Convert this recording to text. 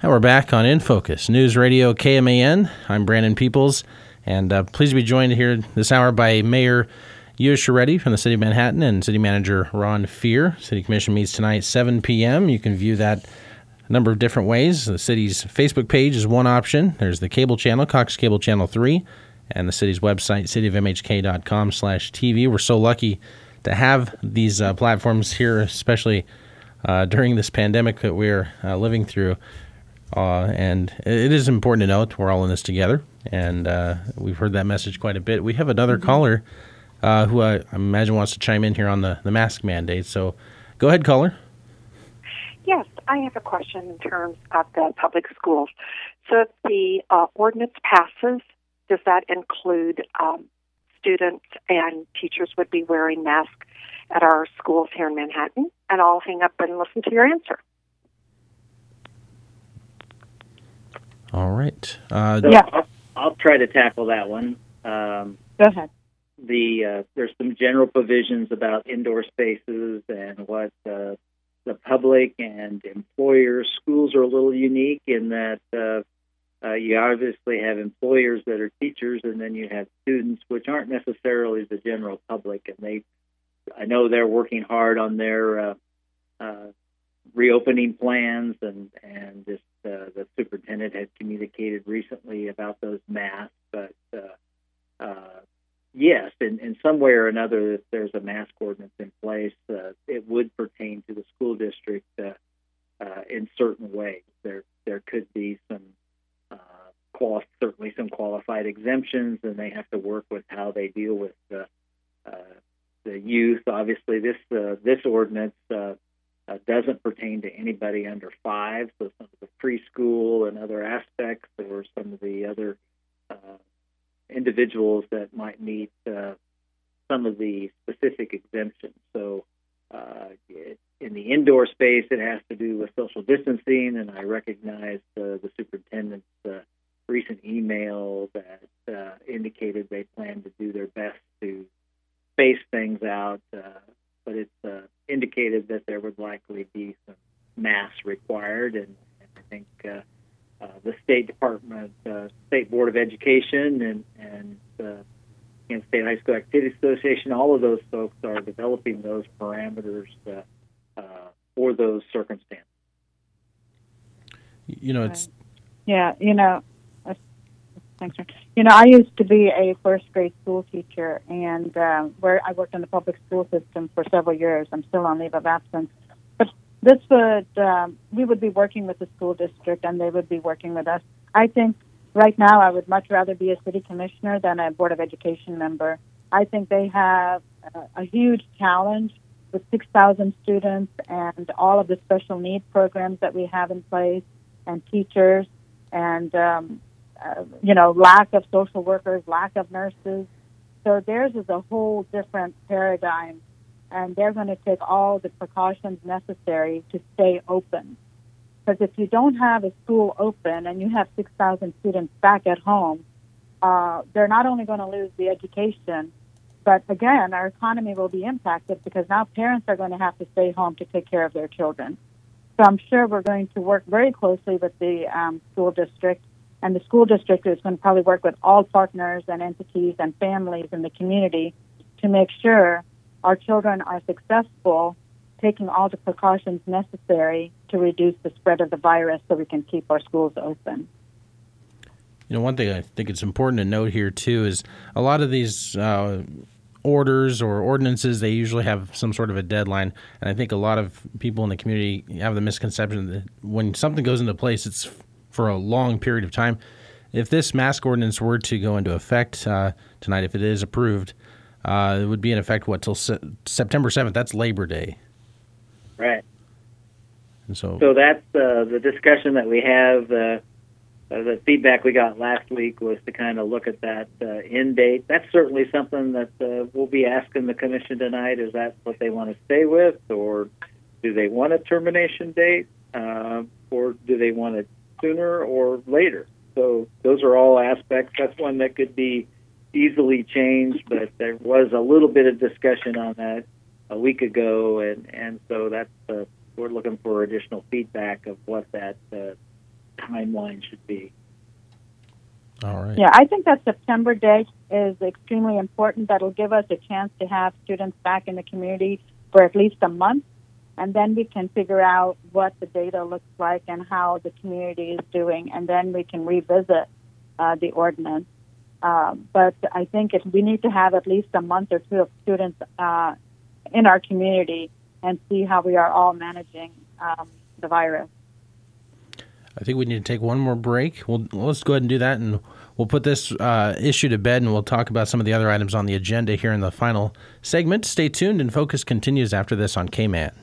And we're back on In Focus, News Radio KMAN. I'm Brandon Peoples, and pleased to be joined here this hour by Mayor Yusha Reddy from the City of Manhattan and City Manager Ron Fear. City Commission meets tonight, 7 p.m. You can view that a number of different ways. The city's Facebook page is one option. There's the cable channel, Cox Cable Channel 3, and the city's website, cityofmhk.com/TV. We're so lucky to have these platforms here, especially during this pandemic that we're living through. And it is important to note we're all in this together, and we've heard that message quite a bit. We have another caller who I imagine wants to chime in here on the mask mandate. So go ahead, caller. Yes, I have a question in terms of the public schools. So if the ordinance passes, does that include students and teachers would be wearing masks at our schools here in Manhattan? And I'll hang up and listen to your answer. All right. I'll try to tackle that one. Go ahead. There's some general provisions about indoor spaces and what the public and employers. Schools are a little unique in that you obviously have employers that are teachers, and then you have students, which aren't necessarily the general public. And I know they're working hard on their reopening plans, and just the superintendent had communicated recently about those masks. But yes, in some way or another, if there's a mask ordinance in place, it would pertain to the school district in certain ways. There could be certainly some qualified exemptions, and they have to work with how they deal with the youth. Obviously, this ordinance doesn't pertain to anybody under 5, so some of the preschool and other aspects, or some of the other individuals that might meet some of the specific exemptions. So in the indoor space, it has to do with social distancing, and I recognize the superintendent's recent email that indicated they plan to do their best to space things out, but it's indicated that there would likely be some masks required, and I think the State Department, State Board of Education, and the Kansas State High School Activities Association, all of those folks are developing those parameters for those circumstances. Thanks, Ron. I used to be a first grade school teacher, and where I worked in the public school system for several years. I'm still on leave of absence. But we would be working with the school district, and they would be working with us. I think right now I would much rather be a city commissioner than a Board of Education member. I think they have a huge challenge with 6,000 students and all of the special need programs that we have in place, and teachers, and lack of social workers, lack of nurses. So theirs is a whole different paradigm, and they're going to take all the precautions necessary to stay open. Because if you don't have a school open and you have 6,000 students back at home, they're not only going to lose the education, but again, our economy will be impacted because now parents are going to have to stay home to take care of their children. So I'm sure we're going to work very closely with the school district, and the school district is going to probably work with all partners and entities and families in the community to make sure our children are successful, taking all the precautions necessary to reduce the spread of the virus so we can keep our schools open. One thing I think it's important to note here, too, is a lot of these orders or ordinances, they usually have some sort of a deadline. And I think a lot of people in the community have the misconception that when something goes into place, it's for a long period of time. If this mask ordinance were to go into effect tonight, if it is approved, it would be in effect, till September 7th? That's Labor Day. Right. And so that's the discussion that we have. The feedback we got last week was to kind of look at that end date. That's certainly something that we'll be asking the commission tonight. Is that what they want to stay with, or do they want a termination date, or do they want it sooner or later? So those are all aspects. That's one that could be easily changed, but there was a little bit of discussion on that a week ago, and so that's we're looking for additional feedback of what that timeline should be. All right. Yeah, I think that September date is extremely important. That'll give us a chance to have students back in the community for at least a month, and then we can figure out what the data looks like and how the community is doing, and then we can revisit the ordinance. But I think we need to have at least a month or two of students in our community and see how we are all managing the virus. I think we need to take one more break. Let's go ahead and do that, and we'll put this issue to bed, and we'll talk about some of the other items on the agenda here in the final segment. Stay tuned, and Focus continues after this on KMAN.